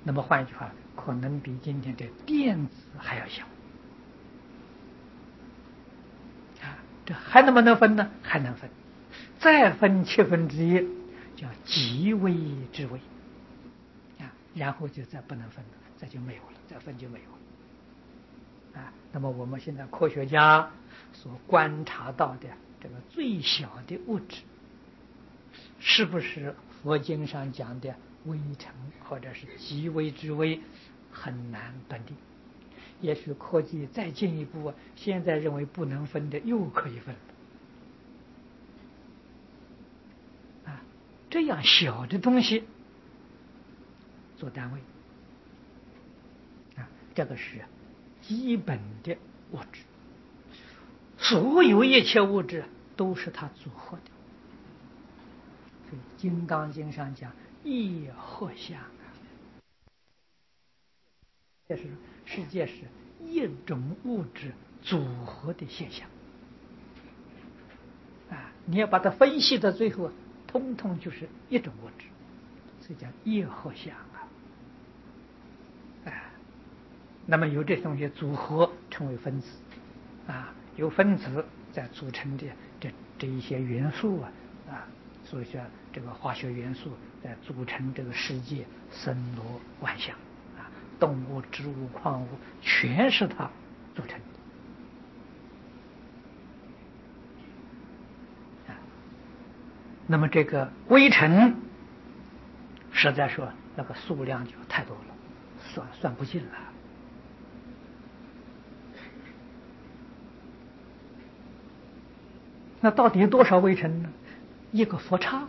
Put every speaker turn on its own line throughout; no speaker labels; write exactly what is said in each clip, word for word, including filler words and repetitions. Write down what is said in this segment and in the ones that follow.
那么换一句话，可能比今天的电子还要小啊！这还能不能分呢？还能分，再分七分之一，叫极微之微啊，然后就再不能分了，再就没有了，再分就没有了啊。那么我们现在科学家所观察到的这个最小的物质，是不是佛经上讲的微尘或者是极微之微，很难断定。也许科技再进一步，现在认为不能分的又可以分了啊！这样小的东西做单位啊，这个是基本的物质。所有一切物质都是它组合的。所以《金刚经》上讲一合相啊，这是世界是一种物质组合的现象啊！你要把它分析到最后，通通就是一种物质，所以叫一合相啊！哎，那么由这东西组合成为分子啊，由分子再组成的这这一些元素啊啊，所以说这个化学元素再组成这个世界森罗万象啊，动物、植物、矿物全是它组成的啊。那么这个微尘，实在说那个数量就太多了，算算不尽了。那到底有多少微尘呢？一个佛刹。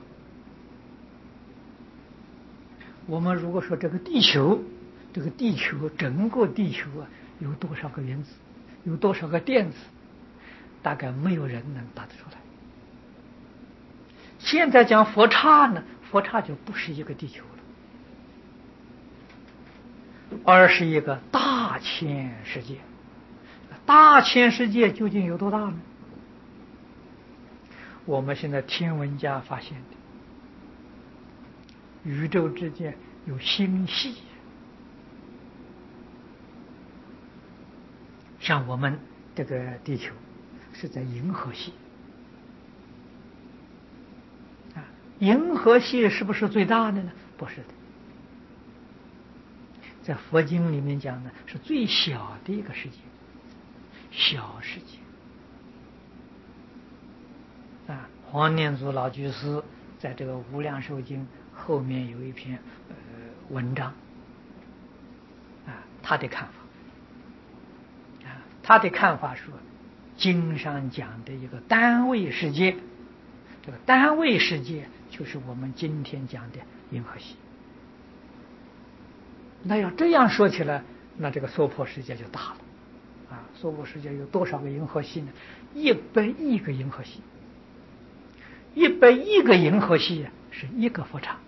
我们如果说这个地球，这个地球整个地球啊，有多少个原子，有多少个电子，大概没有人能答得出来。现在讲佛刹呢，佛刹就不是一个地球了，而是一个大千世界。大千世界究竟有多大呢？我们现在天文家发现的，宇宙之间有星系，像我们这个地球是在银河系啊，银河系是不是最大的呢？不是的，在佛经里面讲的是最小的一个世界，小世界啊。黄念祖老居士在这个《无量寿经》后面有一篇呃文章啊，他的看法啊，他的看法说，经上讲的一个单位世界，这个单位世界就是我们今天讲的银河系。那要这样说起来，那这个娑婆世界就大了啊！娑婆世界有多少个银河系呢？一百亿个银河系，一百亿个银河系是一个佛刹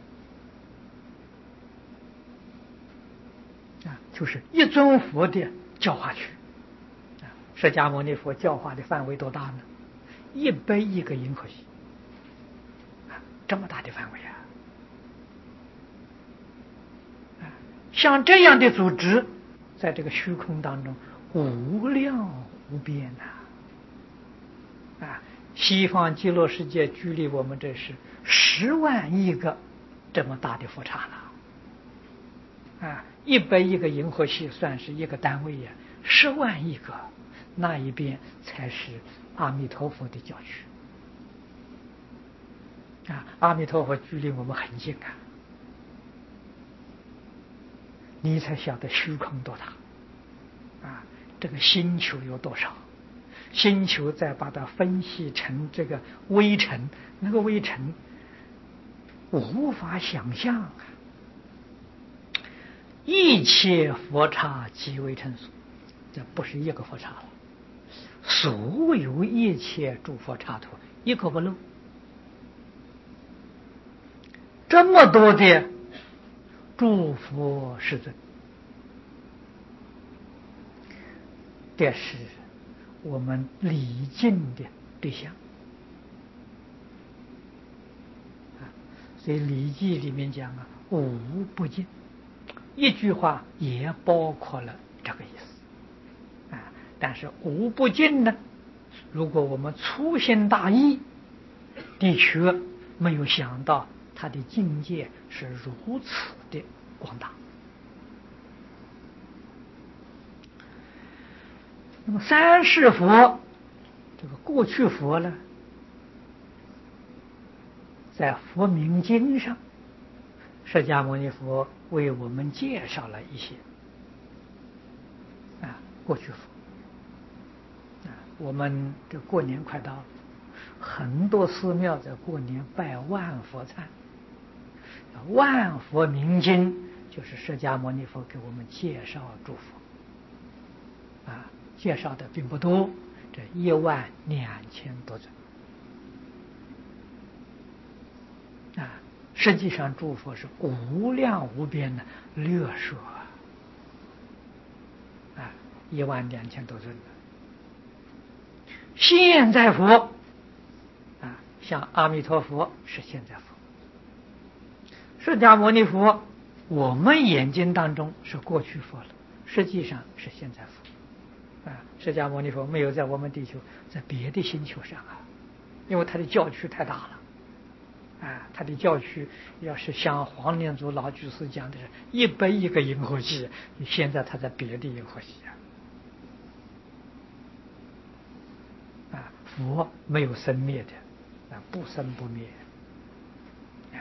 啊，就是一尊佛的教化区啊。释迦牟尼佛教化的范围多大呢？一百亿个银河系啊，这么大的范围啊！像这样的组织，在这个虚空当中无量无边呐！啊，西方极乐世界距离我们这是十万亿个这么大的佛刹了，啊，一百亿个银河系算是一个单位呀，十万亿个，那一边才是阿弥陀佛的教区啊！阿弥陀佛距离我们很近啊。你才晓得虚空多大啊！这个星球有多少？星球再把它分析成这个微尘，那个微尘无法想象啊！一切佛刹即为尘所，这不是一个佛刹了，所有一切诸佛刹土一个不漏，这么多的诸佛世尊，这是我们礼敬的对象啊。所以《礼记》里面讲啊，无不敬一句话也包括了这个意思啊。但是无不尽呢，如果我们粗心大意，的确没有想到他的境界是如此的广大。那么三世佛，这个过去佛呢，在佛名经上，释迦牟尼佛为我们介绍了一些啊过去佛啊。我们这过年快到了，很多寺庙在过年拜万佛忏，万佛明经就是释迦牟尼佛给我们介绍诸佛啊，介绍的并不多，这一万两千多尊啊。实际上诸佛是无量无边的略说啊，一万两千多尊的。现在佛啊，像阿弥陀佛是现在佛，释迦牟尼佛我们眼睛当中是过去佛了，实际上是现在佛啊。释迦牟尼佛没有在我们地球，在别的星球上啊，因为他的教区太大了啊，他的教区要是像黄念祖老居士讲的是一百亿个银河系，现在他在别的银河系啊。啊，佛没有生灭的啊，不生不灭啊。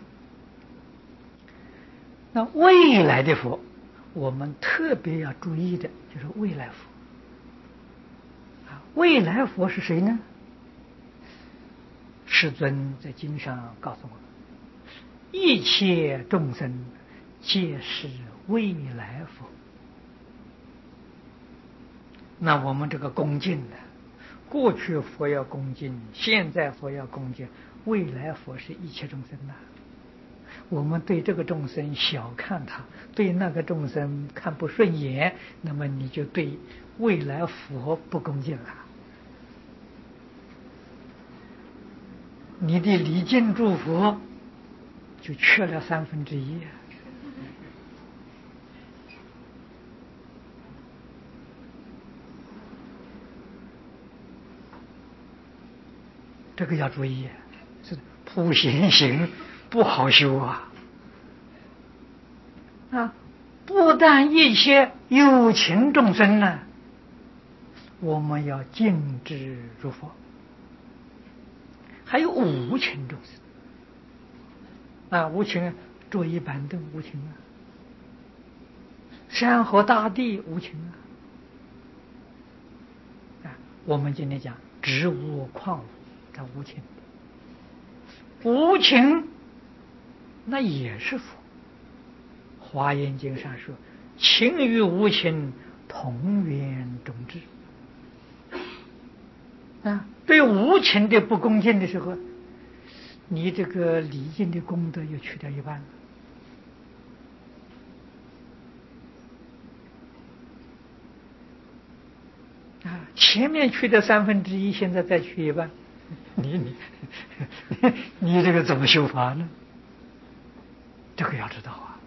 那未来的佛，我们特别要注意的就是未来佛啊。未来佛是谁呢？世尊在经上告诉我们，一切众生皆是未来佛。那我们这个恭敬呢，过去佛要恭敬，现在佛要恭敬，未来佛是一切众生呐。我们对这个众生小看他，对那个众生看不顺眼，那么你就对未来佛不恭敬了。你的礼敬诸佛就缺了三分之一啊。这个要注意，是普贤行不好修啊！啊，不但一切有情众生呢，我们要敬之如佛，还有无情众生啊，无情桌椅板凳无情啊，山河大地无情啊，啊，我们今天讲植物矿物，它无情，无情那也是佛。华严经上说，情与无情同源种质啊。对无情的不恭敬的时候，你这个礼敬的功德又去掉一半了啊。前面去的三分之一，现在再去一半，你你你这个怎么修法呢？这个要知道啊。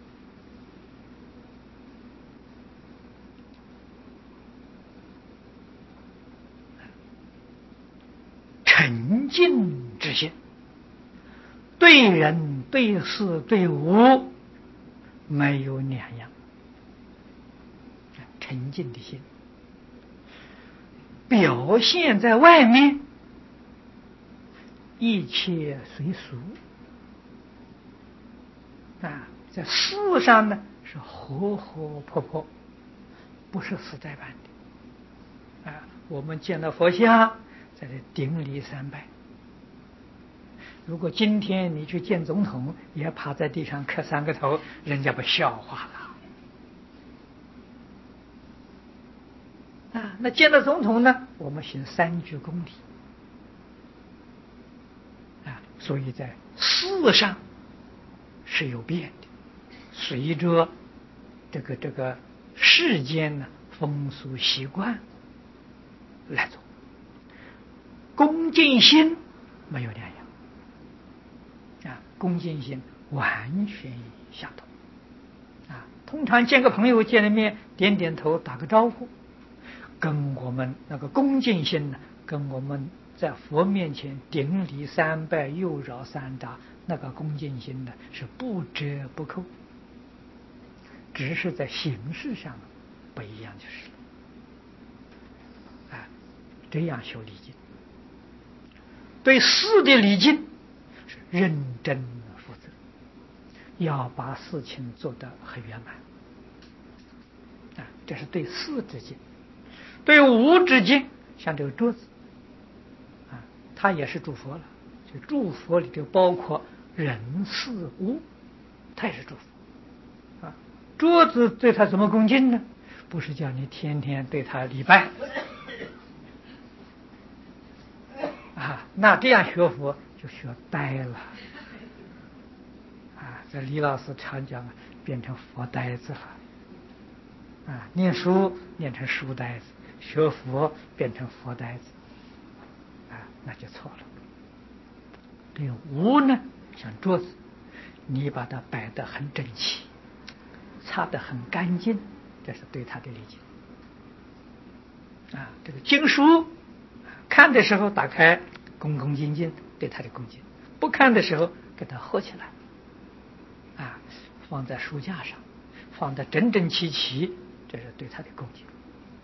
沉静之心，对人对事对物没有两样。沉静的心表现在外面，一切随俗啊，在事上呢是活活泼泼，不是死在板的啊。我们见到佛像，在这顶礼三拜。如果今天你去见总统，也趴在地上磕三个头，人家不笑话了啊。那见到总统呢，我们行三鞠躬礼啊。所以在事上是有变的，随着这个这个世间呢风俗习惯来做，恭敬心没有两样啊，恭敬心完全相同啊。 通常见个朋友见了面，点点头，打个招呼，跟我们那个恭敬心呢，跟我们在佛面前顶礼三拜、右绕三匝那个恭敬心呢，是不折不扣，只是在形式上不一样就是了。啊，这样修礼敬，对事的礼敬是认真负责，要把事情做得很圆满。啊，这是对事之敬。对物之敬，像这个桌子，啊，它也是诸佛了。就诸佛里就包括人事物，它也是诸佛。啊，桌子对它怎么恭敬呢？不是叫你天天对它礼拜，啊，那这样学佛就学呆了。啊，这李老师常讲啊，变成佛呆子了。啊，念书念成书呆子，学佛变成佛呆子，啊，那就错了。这个无呢，像桌子，你把它摆得很整齐，擦得很干净，这是对它的理解。啊，这个经书看的时候打开，恭恭敬敬对它的恭敬；不看的时候给它合起来，啊，放在书架上，放得整整齐齐，这是对它的恭敬。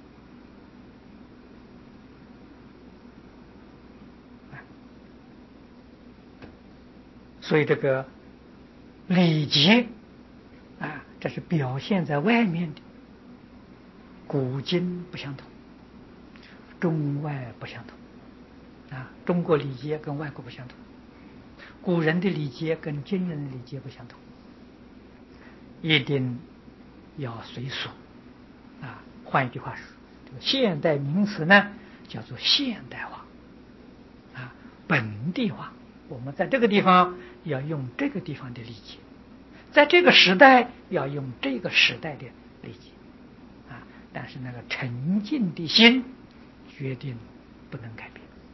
所以这个礼节啊，这是表现在外面的，古今不相同，中外不相同啊。中国礼节跟外国不相同，古人的礼节跟今人的礼节不相同，一定要随俗啊。换一句话说，这个现代名词呢叫做现代化啊，本地化。我们在这个地方要用这个地方的理解，在这个时代要用这个时代的理解啊，但是那个沉静的心决定不能改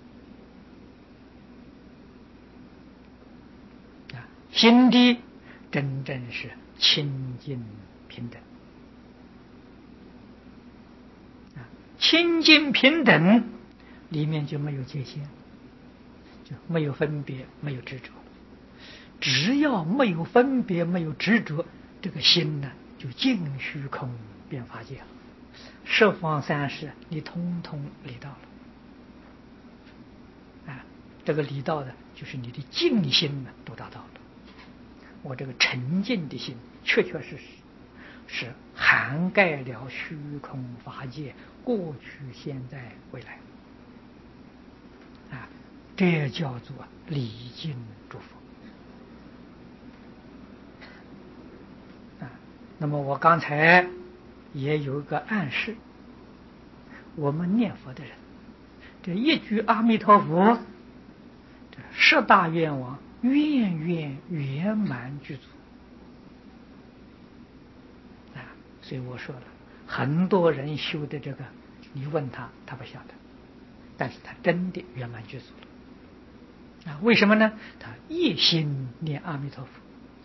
变啊，心地真正是清净平等啊，清净平等里面就没有界限，就没有分别，没有执着。只要没有分别，没有执着，这个心呢就尽虚空遍法界了，十方三世你通通理到了啊！这个理到的就是你的净心呢都达到了。我这个沉静的心，确确实实是涵盖了虚空法界，过去、现在、未来啊！这叫做礼敬诸佛。那么我刚才也有一个暗示，我们念佛的人，这一句阿弥陀佛，这十大愿望愿愿圆满具足啊！所以我说了，很多人修的这个，你问他，他不晓得，但是他真的圆满具足了啊！为什么呢？他一心念阿弥陀佛。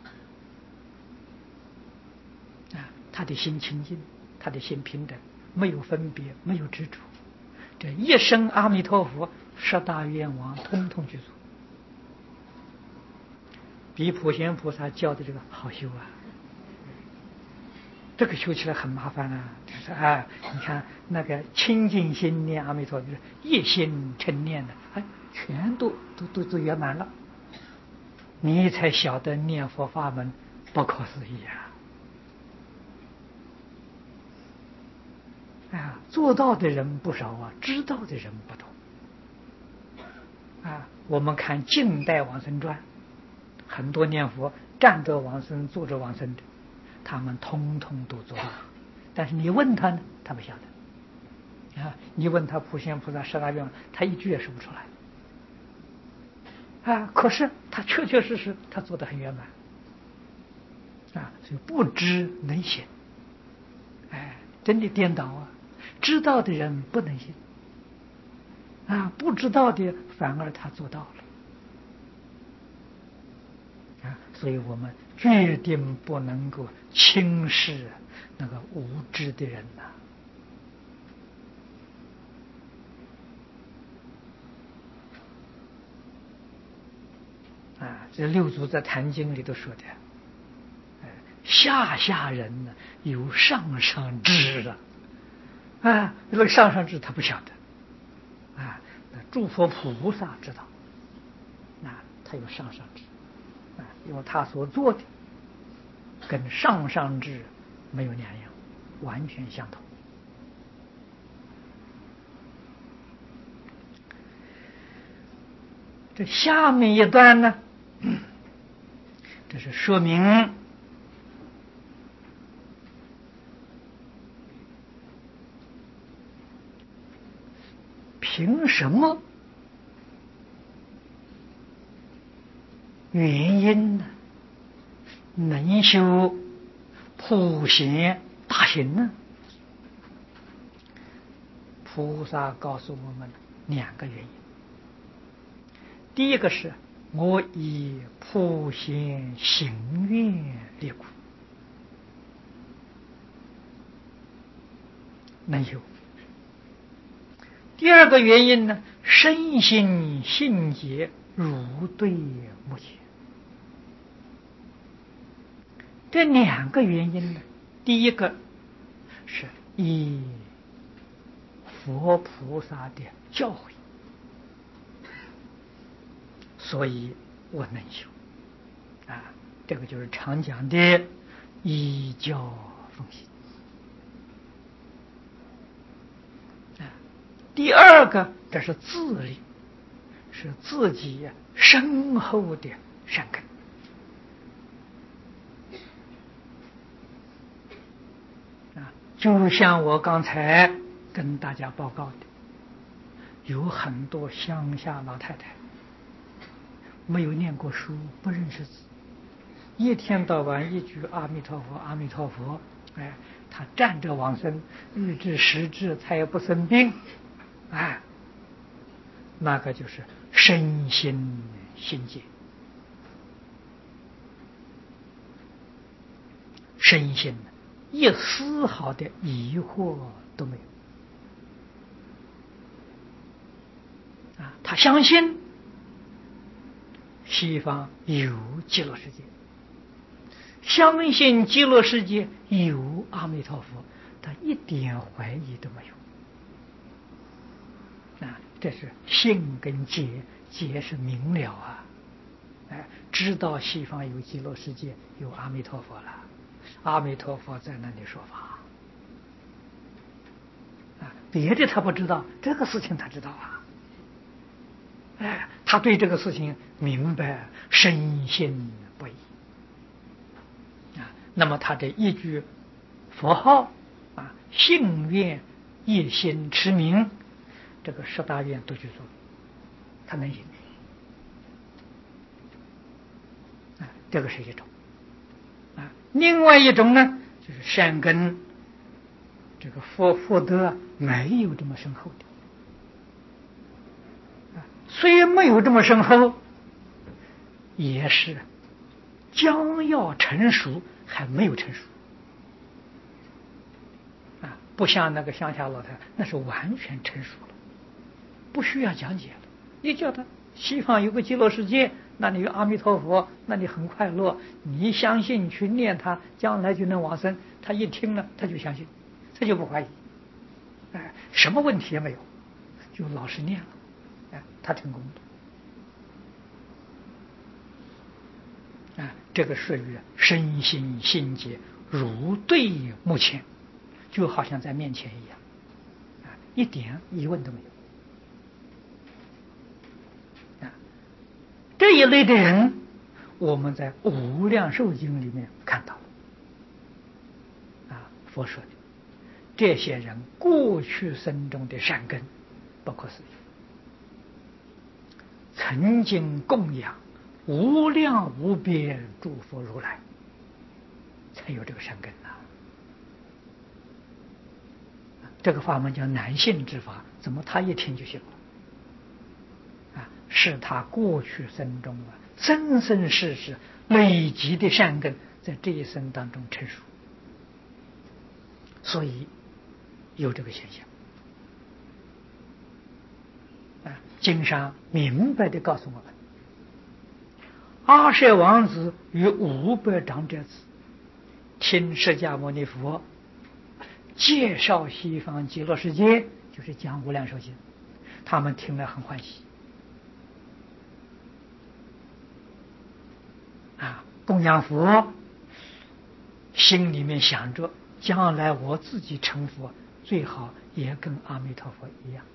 他的心清净，他的心平等，没有分别，没有执着，这一生阿弥陀佛十大愿望通通具足，比普贤菩萨教的这个好修啊！这个修起来很麻烦啊，就是啊，你看那个清净心念阿弥陀佛，就是一心称念的，哎，全都都都都圆满了，你才晓得念佛法门不可思议啊！啊，做到的人不少啊，知道的人不多啊。我们看近代往生传，很多念佛站着往生、坐着往生的，他们通通都做到。但是你问他呢，他不晓得啊。你问他普贤菩萨十大愿望，他一句也说不出来啊。可是他确确实实他做得很圆满啊，所以不知能行，哎，真的颠倒啊。知道的人不能信啊，不知道的反而他做到了啊。 所以我们决定不能够轻视那个无知的人呐、啊！啊，这六祖在《坛经》里头说的，下下人呢有上上智啊，啊，这个上上智他不晓得，啊，那诸佛菩萨知道，啊，他有上上智，啊，因为他所做的跟上上智没有两样，完全相同。这下面一段呢，这是说明凭什么原因呢能修普贤大行呢？菩萨告诉我们两个原因。第一个是我以普贤行愿力故能修。第二个原因呢，身心性解如对目前。这两个原因呢，第一个是以佛菩萨的教诲，所以我能修啊，这个就是常讲的依教奉行啊。第二个，这是自力，是自己深厚的善根啊。就像我刚才跟大家报告的，有很多乡下老太太没有念过书，不认识字，一天到晚一句阿弥陀佛阿弥陀佛，哎，他站着往生，日至时至他也不生病，哎，那个就是身心心解，身心一丝毫的疑惑都没有啊，他相信西方有极乐世界，相信极乐世界有阿弥陀佛，他一点怀疑都没有啊，这是信跟解，解是明了啊，哎，知道西方有极乐世界有阿弥陀佛了，阿弥陀佛在那里说法啊，别的他不知道，这个事情他知道啊，哎，他对这个事情明白，深信不疑啊。那么他这一句佛号啊，信愿一心持名，这个十大愿都去做，他能行啊。这个是一种啊。另外一种呢，就是善根，这个福福德没有这么深厚的。虽然没有这么深厚，也是将要成熟，还没有成熟啊！不像那个乡下老太太，那是完全成熟了，不需要讲解了。你叫他西方有个极乐世界，那里有阿弥陀佛，那里很快乐，你相信去念他，将来就能往生。他一听了，他就相信，他就不怀疑，哎，什么问题也没有，就老实念了，哎，他成功了。啊，这个属于身心心结如对目前，就好像在面前一样，啊，一点疑问都没有。啊，这一类的人，我们在《无量寿经》里面看到了，啊，佛说的，这些人过去生中的善根不可思议，曾经供养无量无边诸佛如来，才有这个善根呐、啊。这个法门叫难信之法，怎么他一听就信了？啊，是他过去生中啊，生生世世累积的善根在这一生当中成熟，所以有这个现象。啊，经上明白的告诉我们，阿舍王子与五百长者子听释迦牟尼佛介绍西方极乐世界，就是讲无量寿经，他们听了很欢喜。啊，供养佛，心里面想着将来我自己成佛，最好也跟阿弥陀佛一样，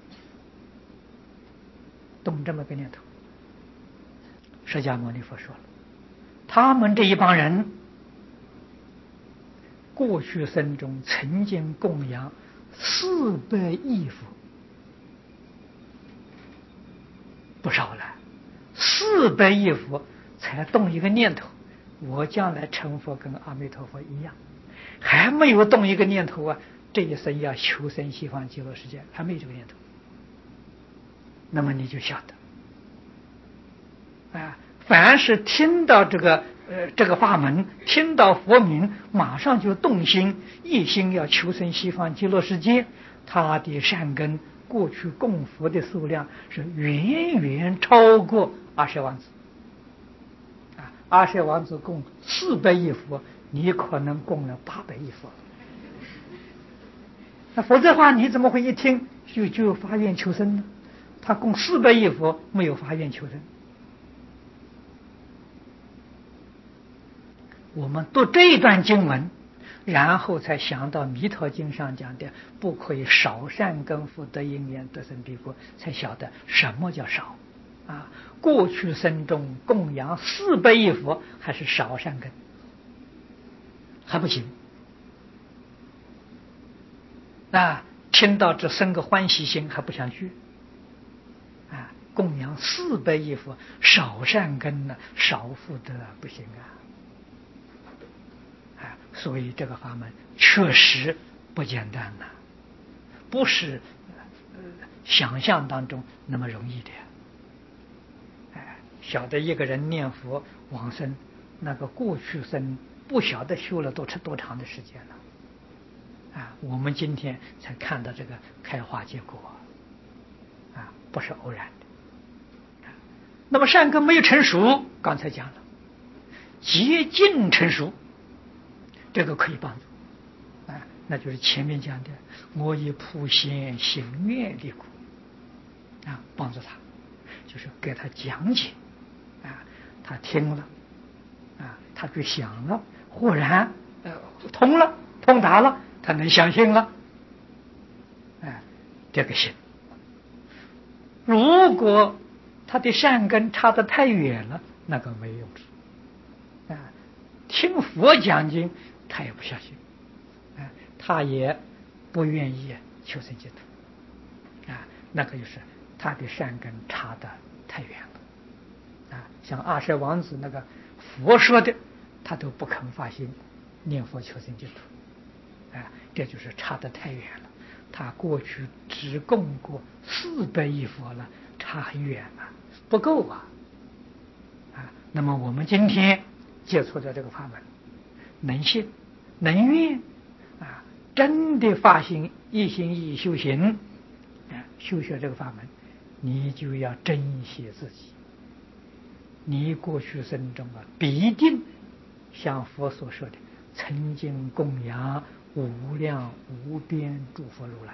动这么个念头。释迦牟尼佛说了，他们这一帮人过去生中曾经供养四百亿佛，不少了，四百亿佛才动一个念头，我将来成佛跟阿弥陀佛一样，还没有动一个念头啊，这一生要求生西方极乐世界，还没有这个念头。那么你就晓得啊，凡是听到这个呃这个法门，听到佛名，马上就动心，一心要求生西方极乐世界，他的善根过去供佛的数量是远远超过阿舍王子。啊，阿舍王子供四百亿佛，你可能供了八百亿佛。那否则的话，你怎么会一听就就发愿求生呢？他供四百亿佛，没有发愿求生。我们读这一段经文，然后才想到弥陀经上讲的不可以少善根福德因缘得生彼国，才晓得什么叫少啊。过去生中供养四百亿佛还是少善根，还不行啊。听到这生个欢喜心还不想去啊。供养四百亿佛少善根呢，少福德不行啊。所以这个法门确实不简单呐、啊，不是、呃、想象当中那么容易的。哎，晓得一个人念佛往生，那个过去生不晓得修了多长多长的时间了。啊，我们今天才看到这个开花结果，啊，不是偶然的。那么善根没有成熟，刚才讲了，接近成熟。这个可以帮助，啊，那就是前面讲的，我以普贤行愿力故，啊，帮助他，就是给他讲解，啊，他听了，啊，他就想了，忽然呃通了，通达了，他能相信了，哎，这个行。如果他的善根差得太远了，那个没用处，啊，听佛讲经。他也不相信，啊，他也不愿意求生净土，啊，那个就是他的善根差得太远了，啊，像阿舍王子那个佛说的，他都不肯发心念佛求生净土，啊，这就是差得太远了。他过去只供过四百亿佛了，差很远了，不够啊，啊，那么我们今天接触到这个法门，能信。能愿啊，真的发心一心一意修行啊，修学这个法门，你就要珍惜自己。你过去生中啊，必定像佛所说的，曾经供养无量无边诸佛如来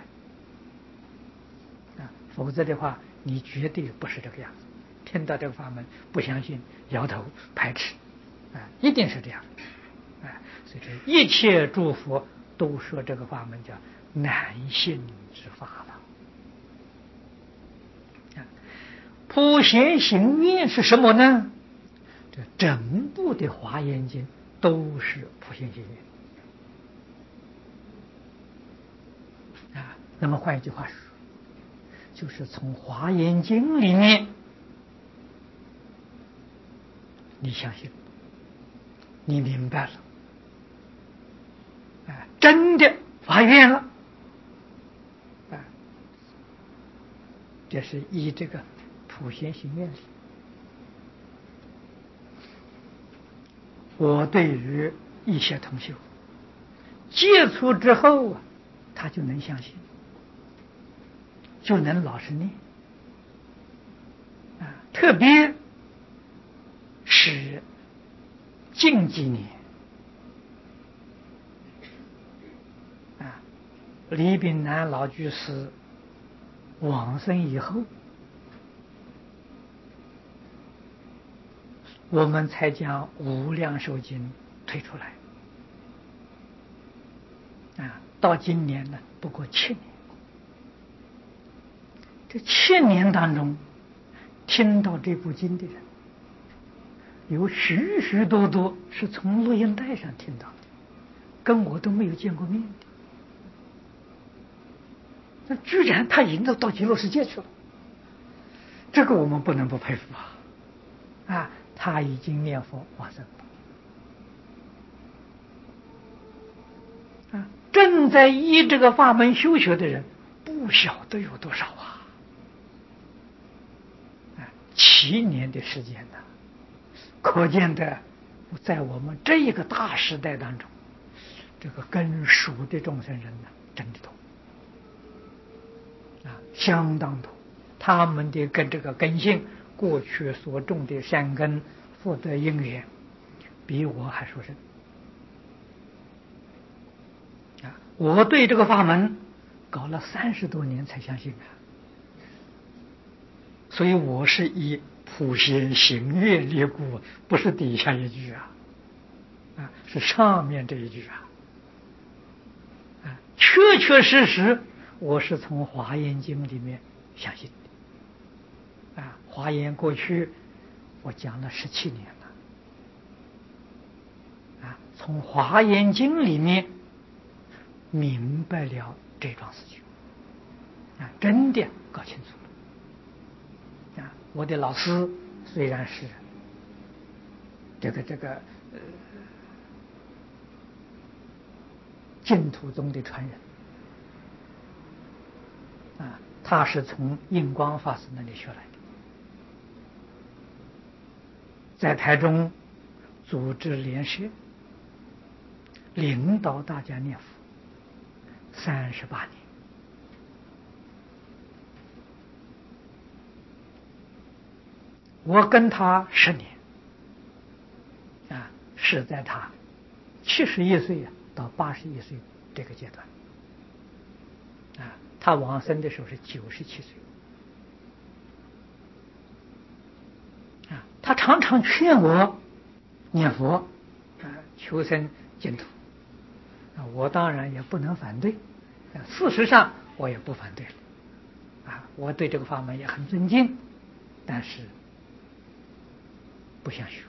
啊，否则的话，你绝对不是这个样子。听到这个法门，不相信，摇头排斥啊，一定是这样。哎，所以这一切诸佛都说这个法门叫难信之法了。啊，普贤行愿是什么呢？这整部的华严经都是普贤行愿啊。那么换一句话说，就是从华严经里面，你相信，你明白了。真的发愿了，啊，这是依这个普贤行愿力。 我对于一些同修接触之后啊，他就能相信，就能老实念啊，特别是近几年啊，李炳南老居士往生以后，我们才将《无量寿经》推出来啊，到今年呢不过七年。这七年当中，听到这部经的人有许许多多是从录音带上听到的，跟我都没有见过面的。那居然他已经都到极乐世界去了，这个我们不能不佩服啊！啊，他已经念佛往生了啊！正在依这个法门修学的人，不晓得有多少啊！七年的时间呢，可见的，在我们这一个大时代当中，这个根熟的众生人呢，真的多啊，相当多。他们的跟这个根性，过去所种的善根、福德因缘，比我还殊胜啊！我对这个法门搞了三十多年才相信啊，所以我是以普贤行愿力故，不是底下一句啊，啊，是上面这一句啊，啊，确确实实，我是从《华严经》里面相信的，啊，《华严》过去我讲了十七年了，啊，从《华严经》里面明白了这桩事情，啊，真的搞清楚了，啊，我的老师虽然是这个这个呃净土宗的传人啊，他是从印光法师那里学来的，在台中组织联社，领导大家念佛三十八年，我跟他十年啊，是在他七十一岁到八十一岁这个阶段啊，他往生的时候是九十七岁啊，他常常劝我念佛啊，求生净土啊，我当然也不能反对，事实上我也不反对了啊，我对这个法门也很尊敬，但是不想学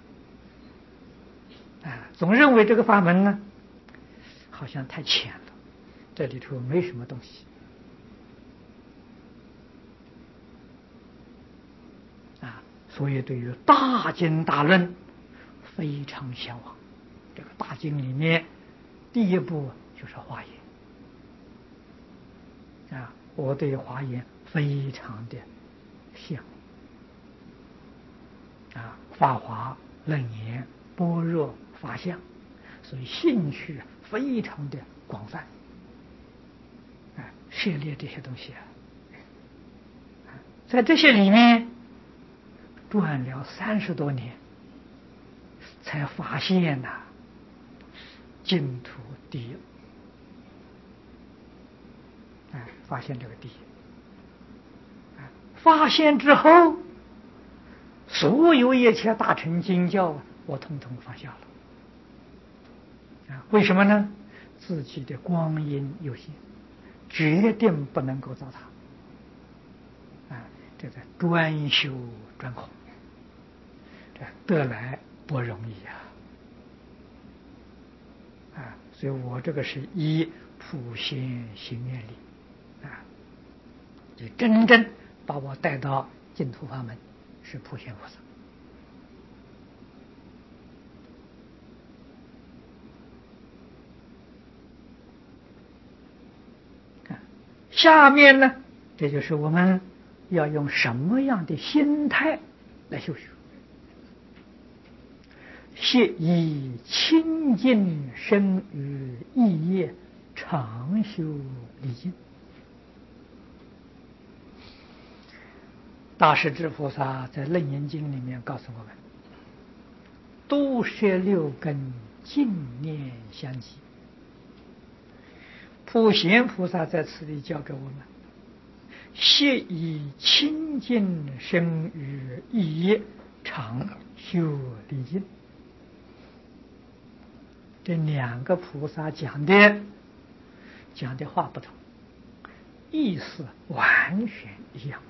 啊，总认为这个法门呢好像太浅了，这里头没什么东西啊，所以对于大经大论非常向往。这个大经里面第一部就是华严啊，我对华严非常的羡慕啊，法华、楞严、般若、法相，所以兴趣非常的广泛啊，涉猎这些东西啊，在这些里面转了三十多年，才发现呐、啊，净土第一，啊，发现这个第一，啊，发现之后，所有一切大乘经教我统统放下了，啊，为什么呢？自己的光阴有限，决定不能够糟蹋，啊，这个专修专空，这得来不容易啊。啊，所以我这个是以普贤行愿力啊，就真正把我带到净土法门，是普贤菩萨。啊，下面呢，这就是我们要用什么样的心态来修学。 悉以清净身语意业，常修礼敬。大势至菩萨在《楞严经》里面告诉我们：都摄六根，净念相继。普贤菩萨在此里教给我们：悉以清净身语意业，常修礼敬。这两个菩萨讲的讲的话不同，意思完全一样。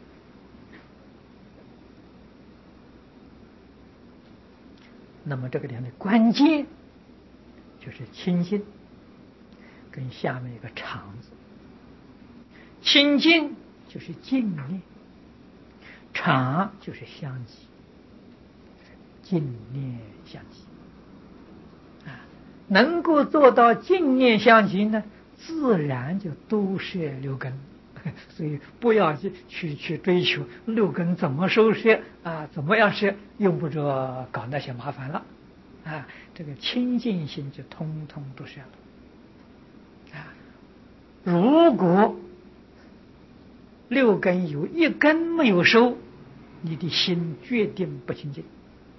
那么这个里面的关键就是清净跟下面一个常字。清净就是净念，常就是相继，净念相继啊，能够做到净念相继呢，自然就都摄六根。所以不要去去去追求六根怎么收摄啊，怎么样摄，用不着搞那些麻烦了啊。这个清净心就通通都摄了啊。如果六根有一根没有收，你的心决定不清净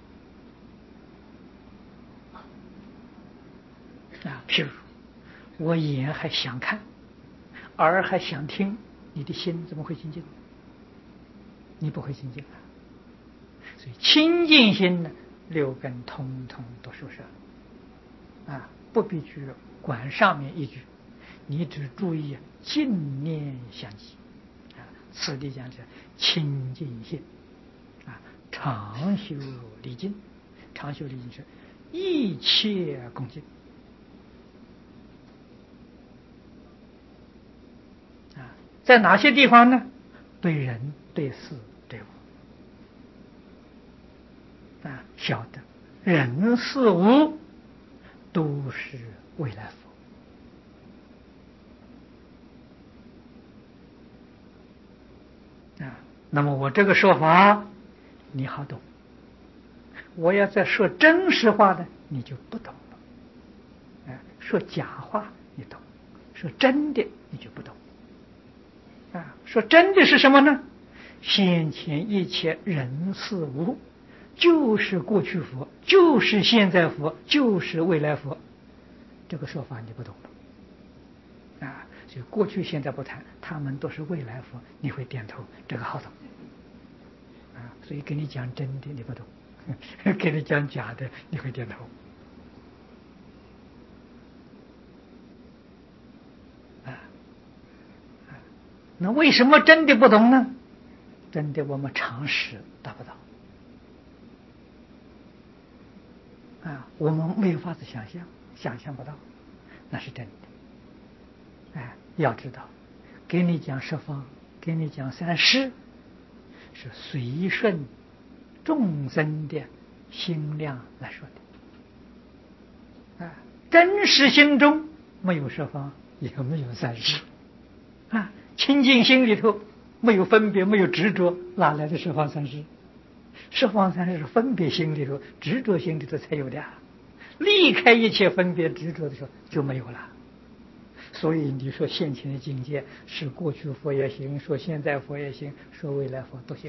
啊。譬如我眼还想看，耳还想听，你的心怎么会清净？你不会清净啊。所以清净心呢，六根通通都收摄啊，不必去管上面一句，你只注意净念相继啊。此地讲是清净心啊，常修礼敬。常修礼敬是一切恭敬啊。在哪些地方呢？对人、对事、对物啊，晓得人事物都是未来佛啊。那么我这个说法你好懂，我要再说真实话的你就不懂了。啊，说假话你懂，说真的你就不懂。啊，说真的是什么呢？先前一切人事物，就是过去佛，就是现在佛，就是未来佛。这个说法你不懂了啊。所以过去现在不谈，他们都是未来佛，你会点头，这个好懂啊。所以跟你讲真的你不懂，跟你讲假的你会点头啊。那为什么真的不懂呢？真的我们常识达不到啊，我们没有法子想象，想象不到，那是真的。哎，要知道，给你讲十方，给你讲三世，是随顺众生的心量来说的。啊，真实心中没有十方，也没有三世啊。清净心里头没有分别，没有执着，哪来的十方三世？十方三世是分别心里头、执着心里头才有的啊。离开一切分别执着的时候就没有了。所以你说现前的境界是过去佛也行，说现在佛也行，说未来佛都行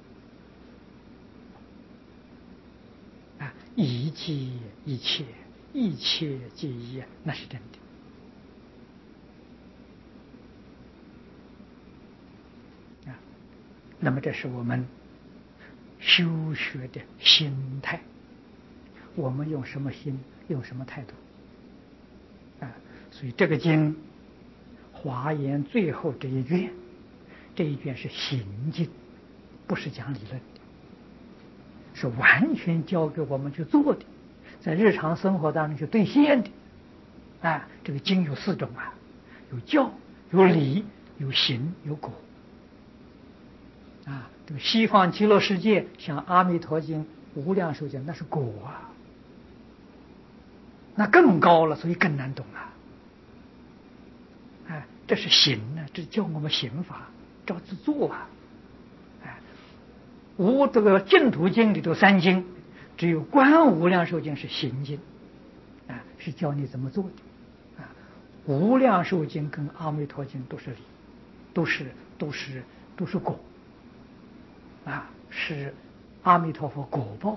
啊。一即一切，一切即一，那是真的。那么这是我们修学的心态，我们用什么心，用什么态度啊？所以这个经华严最后这一卷，这一卷是行经，不是讲理论的，是完全教给我们去做的，在日常生活当中去兑现的啊。这个经有四种啊，有教，有理，有行，有果啊。这个西方极乐世界像阿弥陀经、无量寿经，那是果啊，那更高了，所以更难懂啊。哎，这是行啊，这教我们行法，照着做啊。哎，无这个净土经里头三经， 只有观无量寿经是行经，啊，是教你怎么做的，啊，无量寿经跟阿弥陀经都是理，都是都是都是果，啊，是阿弥陀佛果报，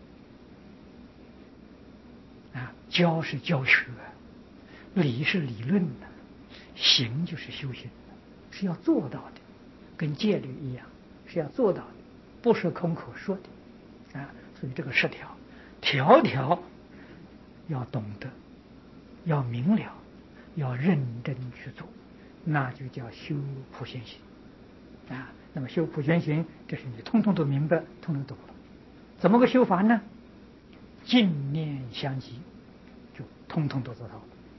啊，教是教学，理是理论的，行就是修行，是要做到的，跟戒律一样，是要做到的，不是空口说的，啊，所以这个十条，条条要懂得，要明了，要认真去做，那就叫修普贤行，啊，那么修普贤行，这是你通通都明白，通通懂了，怎么个修法呢？净念相继，就通通都做到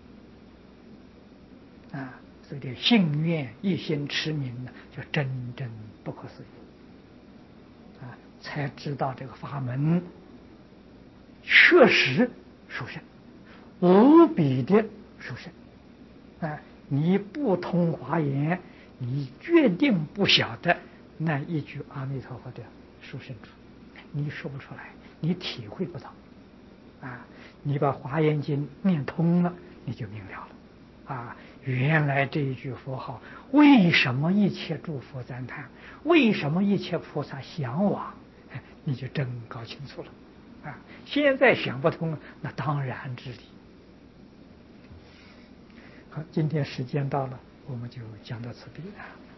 了，啊，所以这信愿一心持名呢，就真正不可思议，啊，才知道这个法门确实殊胜，无比的殊胜，啊，你不通华严，你决定不晓得那一句阿弥陀佛的殊胜处，你说不出来，你体会不到。啊，你把《华严经》念通了，你就明了了。啊，原来这一句佛号，为什么一切诸佛赞叹？为什么一切菩萨向往？你就真搞清楚了。啊，现在想不通，那当然之理。好，今天时间到了，我们就讲到此地了。